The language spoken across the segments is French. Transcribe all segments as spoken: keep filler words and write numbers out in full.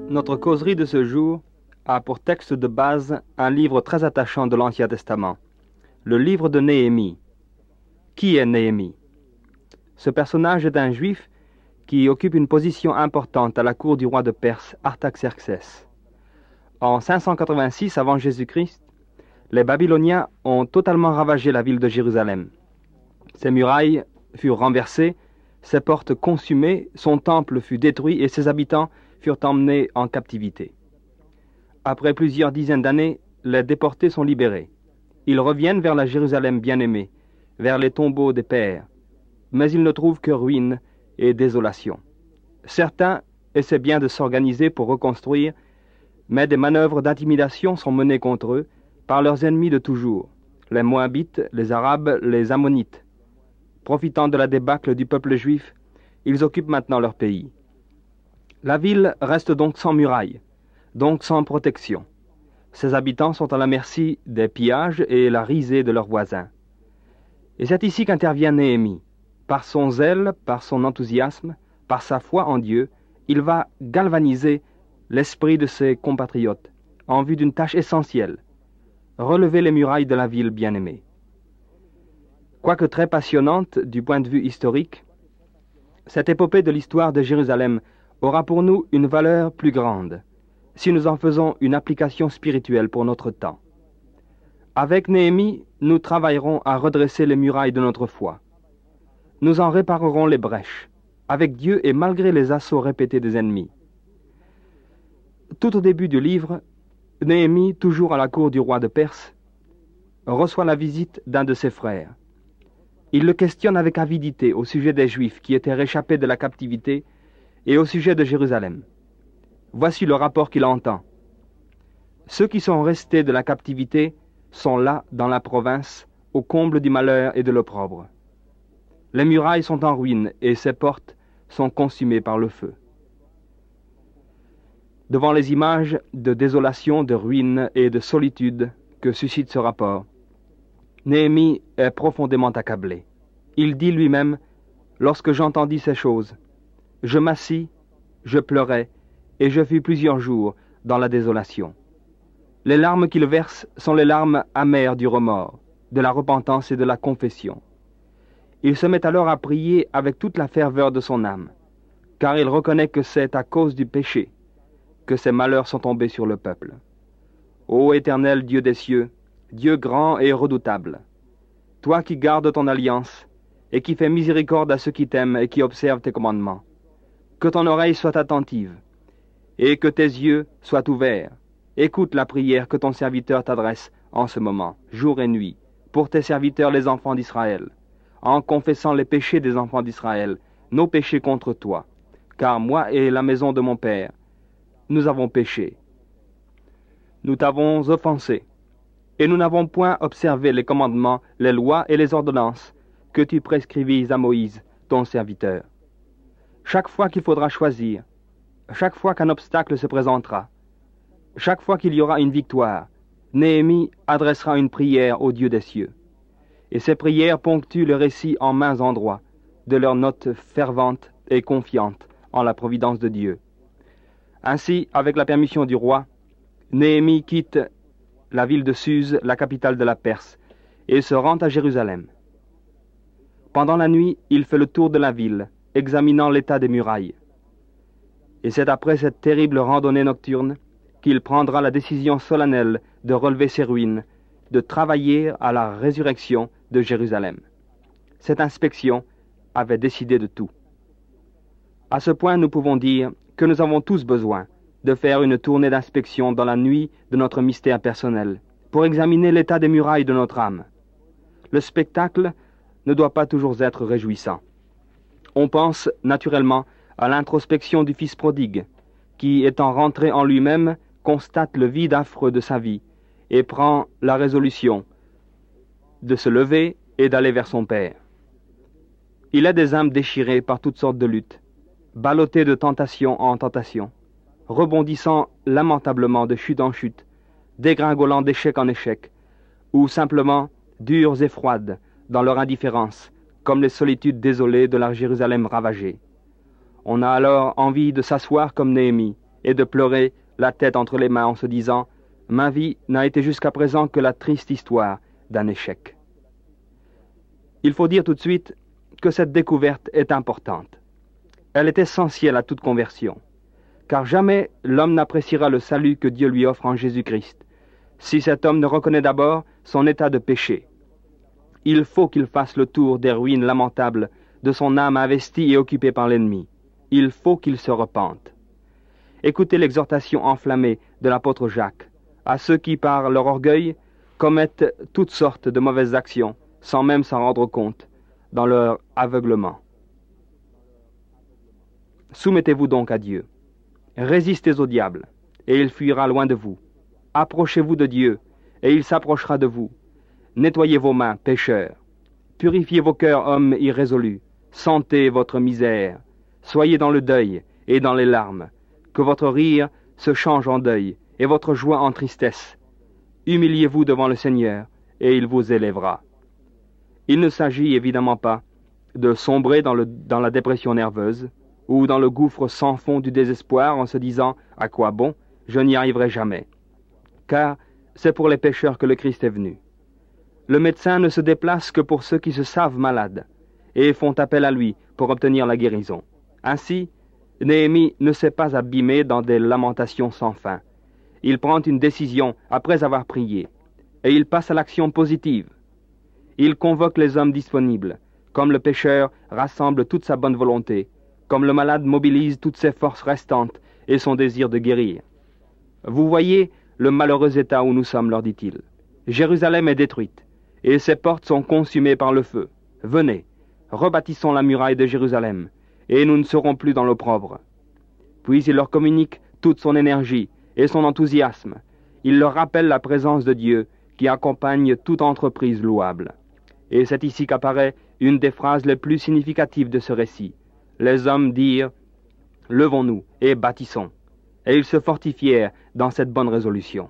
Notre causerie de ce jour a pour texte de base un livre très attachant de l'Ancien Testament, le livre de Néhémie. Qui est Néhémie? Ce personnage est un juif qui occupe une position importante à la cour du roi de Perse, Artaxerxès. En cinq cent quatre-vingt-six avant Jésus-Christ, les Babyloniens ont totalement ravagé la ville de Jérusalem. Ses murailles furent renversées, ses portes consumées, son temple fut détruit et ses habitants furent emmenés en captivité. Après plusieurs dizaines d'années, les déportés sont libérés. Ils reviennent vers la Jérusalem bien-aimée, vers les tombeaux des pères, mais ils ne trouvent que ruines et désolation. Certains essaient bien de s'organiser pour reconstruire, mais des manœuvres d'intimidation sont menées contre eux par leurs ennemis de toujours, les Moabites, les Arabes, les Ammonites. Profitant de la débâcle du peuple juif, ils occupent maintenant leur pays. La ville reste donc sans murailles, donc sans protection. Ses habitants sont à la merci des pillages et la risée de leurs voisins. Et c'est ici qu'intervient Néhémie. Par son zèle, par son enthousiasme, par sa foi en Dieu, il va galvaniser l'esprit de ses compatriotes en vue d'une tâche essentielle, relever les murailles de la ville bien-aimée. Quoique très passionnante du point de vue historique, cette épopée de l'histoire de Jérusalem aura pour nous une valeur plus grande, si nous en faisons une application spirituelle pour notre temps. Avec Néhémie, nous travaillerons à redresser les murailles de notre foi. Nous en réparerons les brèches, avec Dieu et malgré les assauts répétés des ennemis. Tout au début du livre, Néhémie, toujours à la cour du roi de Perse, reçoit la visite d'un de ses frères. Il le questionne avec avidité au sujet des Juifs qui étaient réchappés de la captivité et au sujet de Jérusalem. Voici le rapport qu'il entend. Ceux qui sont restés de la captivité sont là, dans la province, au comble du malheur et de l'opprobre. Les murailles sont en ruine et ses portes sont consumées par le feu. Devant les images de désolation, de ruine et de solitude que suscite ce rapport, Néhémie est profondément accablé. Il dit lui-même, « Lorsque j'entendis ces choses, je m'assis, je pleurais, et je fus plusieurs jours dans la désolation. Les larmes qu'il verse sont les larmes amères du remords, de la repentance et de la confession. Il se met alors à prier avec toute la ferveur de son âme, car il reconnaît que c'est à cause du péché que ces malheurs sont tombés sur le peuple. Ô Éternel Dieu des cieux, Dieu grand et redoutable, toi qui gardes ton alliance et qui fais miséricorde à ceux qui t'aiment et qui observent tes commandements, que ton oreille soit attentive et que tes yeux soient ouverts. Écoute la prière que ton serviteur t'adresse en ce moment, jour et nuit, pour tes serviteurs les enfants d'Israël, en confessant les péchés des enfants d'Israël, nos péchés contre toi, car moi et la maison de mon Père, nous avons péché. Nous t'avons offensé, et nous n'avons point observé les commandements, les lois et les ordonnances que tu prescrivis à Moïse, ton serviteur. Chaque fois qu'il faudra choisir, chaque fois qu'un obstacle se présentera, chaque fois qu'il y aura une victoire, Néhémie adressera une prière au Dieu des cieux. Et ces prières ponctuent le récit en maints endroits de leurs notes ferventes et confiantes en la providence de Dieu. Ainsi, avec la permission du roi, Néhémie quitte la ville de Suse, la capitale de la Perse, et se rend à Jérusalem. Pendant la nuit, il fait le tour de la ville, examinant l'état des murailles. Et c'est après cette terrible randonnée nocturne qu'il prendra la décision solennelle de relever ses ruines, de travailler à la résurrection de Jérusalem. Cette inspection avait décidé de tout. À ce point, nous pouvons dire que nous avons tous besoin de faire une tournée d'inspection dans la nuit de notre mystère personnel, pour examiner l'état des murailles de notre âme. Le spectacle ne doit pas toujours être réjouissant. On pense naturellement à l'introspection du fils prodigue, qui, étant rentré en lui-même, constate le vide affreux de sa vie et prend la résolution de se lever et d'aller vers son Père. Il a des âmes déchirées par toutes sortes de luttes, ballottées de tentation en tentation, rebondissant lamentablement de chute en chute, dégringolant d'échec en échec, ou simplement dures et froides dans leur indifférence, comme les solitudes désolées de la Jérusalem ravagée. On a alors envie de s'asseoir comme Néhémie et de pleurer la tête entre les mains en se disant « Ma vie n'a été jusqu'à présent que la triste histoire d'un échec. » Il faut dire tout de suite que cette découverte est importante. Elle est essentielle à toute conversion, car jamais l'homme n'appréciera le salut que Dieu lui offre en Jésus-Christ, si cet homme ne reconnaît d'abord son état de péché. Il faut qu'il fasse le tour des ruines lamentables de son âme investie et occupée par l'ennemi. Il faut qu'il se repente. Écoutez l'exhortation enflammée de l'apôtre Jacques à ceux qui, par leur orgueil, commettent toutes sortes de mauvaises actions, sans même s'en rendre compte, dans leur aveuglement. Soumettez-vous donc à Dieu. Résistez au diable, et il fuira loin de vous. Approchez-vous de Dieu, et il s'approchera de vous. Nettoyez vos mains, pécheurs. Purifiez vos cœurs, hommes irrésolus. Sentez votre misère. Soyez dans le deuil et dans les larmes. Que votre rire se change en deuil, et votre joie en tristesse. Humiliez-vous devant le Seigneur, et il vous élèvera. Il ne s'agit évidemment pas de sombrer dans, le, dans la dépression nerveuse, ou dans le gouffre sans fond du désespoir en se disant « À quoi bon? Je n'y arriverai jamais. » Car c'est pour les pécheurs que le Christ est venu. Le médecin ne se déplace que pour ceux qui se savent malades, et font appel à lui pour obtenir la guérison. Ainsi, Néhémie ne s'est pas abîmé dans des lamentations sans fin. Il prend une décision après avoir prié, et il passe à l'action positive. Il convoque les hommes disponibles, comme le pécheur rassemble toute sa bonne volonté, comme le malade mobilise toutes ses forces restantes et son désir de guérir. Vous voyez le malheureux état où nous sommes, leur dit-il. Jérusalem est détruite, et ses portes sont consumées par le feu. Venez, rebâtissons la muraille de Jérusalem, et nous ne serons plus dans l'opprobre. Puis il leur communique toute son énergie et son enthousiasme. Il leur rappelle la présence de Dieu qui accompagne toute entreprise louable. Et c'est ici qu'apparaît une des phrases les plus significatives de ce récit. Les hommes dirent « Levons-nous et bâtissons », et ils se fortifièrent dans cette bonne résolution.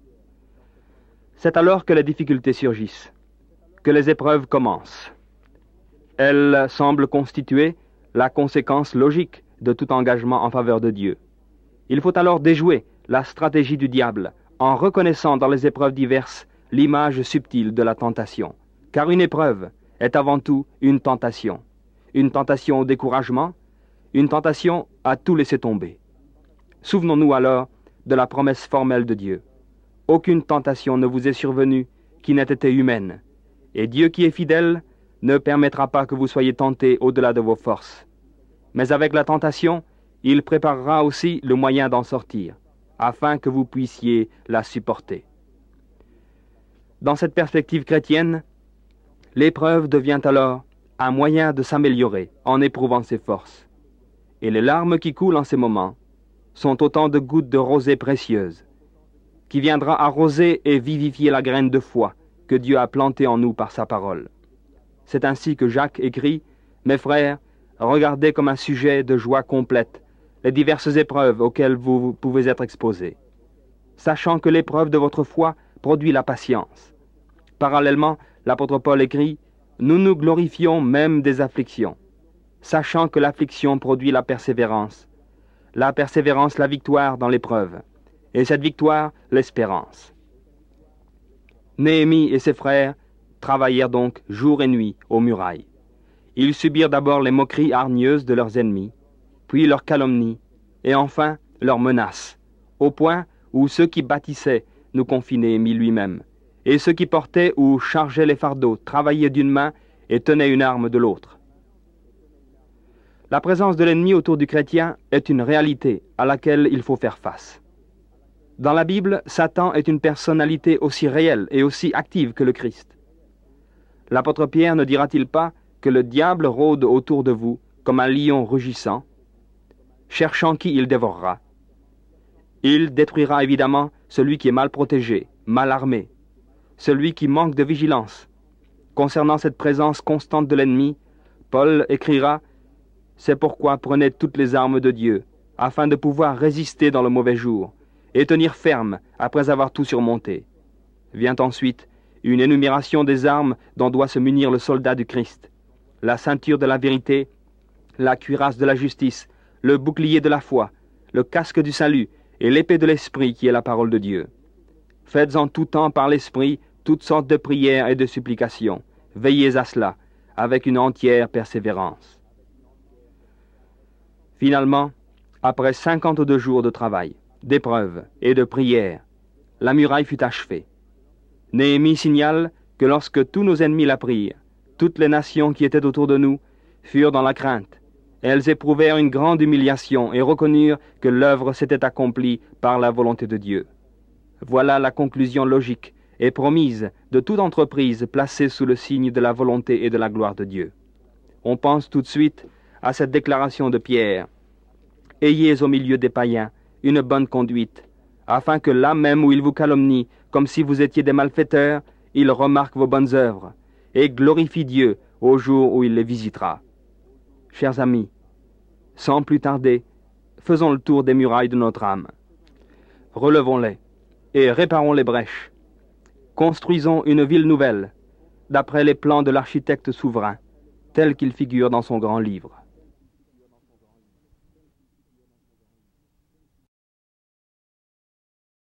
C'est alors que les difficultés surgissent, que les épreuves commencent. Elles semblent constituer la conséquence logique de tout engagement en faveur de Dieu. Il faut alors déjouer la stratégie du diable en reconnaissant dans les épreuves diverses l'image subtile de la tentation. Car une épreuve est avant tout une tentation. Une tentation au découragement, une tentation à tout laisser tomber. Souvenons-nous alors de la promesse formelle de Dieu. Aucune tentation ne vous est survenue qui n'ait été humaine, et Dieu qui est fidèle ne permettra pas que vous soyez tentés au-delà de vos forces. Mais avec la tentation, il préparera aussi le moyen d'en sortir, afin que vous puissiez la supporter. Dans cette perspective chrétienne, l'épreuve devient alors un moyen de s'améliorer en éprouvant ses forces. Et les larmes qui coulent en ces moments sont autant de gouttes de rosée précieuses, qui viendra arroser et vivifier la graine de foi que Dieu a plantée en nous par sa parole. C'est ainsi que Jacques écrit « Mes frères, regardez comme un sujet de joie complète les diverses épreuves auxquelles vous pouvez être exposés, sachant que l'épreuve de votre foi produit la patience. » Parallèlement, l'apôtre Paul écrit « Nous nous glorifions même des afflictions, sachant que l'affliction produit la persévérance, la persévérance la victoire dans l'épreuve, et cette victoire l'espérance. » Néhémie et ses frères travaillèrent donc jour et nuit aux murailles. Ils subirent d'abord les moqueries hargneuses de leurs ennemis, puis leurs calomnies, et enfin leurs menaces, au point où ceux qui bâtissaient, nous confie Néhémie lui-même, et ceux qui portaient ou chargeaient les fardeaux travaillaient d'une main et tenaient une arme de l'autre. La présence de l'ennemi autour du chrétien est une réalité à laquelle il faut faire face. Dans la Bible, Satan est une personnalité aussi réelle et aussi active que le Christ. L'apôtre Pierre ne dira-t-il pas que le diable rôde autour de vous comme un lion rugissant, cherchant qui il dévorera? Il détruira évidemment celui qui est mal protégé, mal armé, celui qui manque de vigilance. Concernant cette présence constante de l'ennemi, Paul écrira « C'est pourquoi prenez toutes les armes de Dieu, afin de pouvoir résister dans le mauvais jour, et tenir ferme après avoir tout surmonté. » Vient ensuite une énumération des armes dont doit se munir le soldat du Christ. La ceinture de la vérité, la cuirasse de la justice, le bouclier de la foi, le casque du salut et l'épée de l'Esprit qui est la parole de Dieu. Faites en tout temps par l'Esprit toutes sortes de prières et de supplications. Veillez à cela, avec une entière persévérance. Finalement, après cinquante-deux jours de travail, d'épreuves et de prières, la muraille fut achevée. Néhémie signale que lorsque tous nos ennemis la prirent, toutes les nations qui étaient autour de nous furent dans la crainte. Elles éprouvèrent une grande humiliation et reconnurent que l'œuvre s'était accomplie par la volonté de Dieu. Voilà la conclusion logique et promise de toute entreprise placée sous le signe de la volonté et de la gloire de Dieu. On pense tout de suite à cette déclaration de Pierre. « Ayez au milieu des païens une bonne conduite, afin que là même où ils vous calomnient, comme si vous étiez des malfaiteurs, ils remarquent vos bonnes œuvres, et glorifient Dieu au jour où il les visitera. » Chers amis, sans plus tarder, faisons le tour des murailles de notre âme. Relevons-les et réparons les brèches. Construisons une ville nouvelle, d'après les plans de l'architecte souverain, tel qu'il figure dans son grand livre.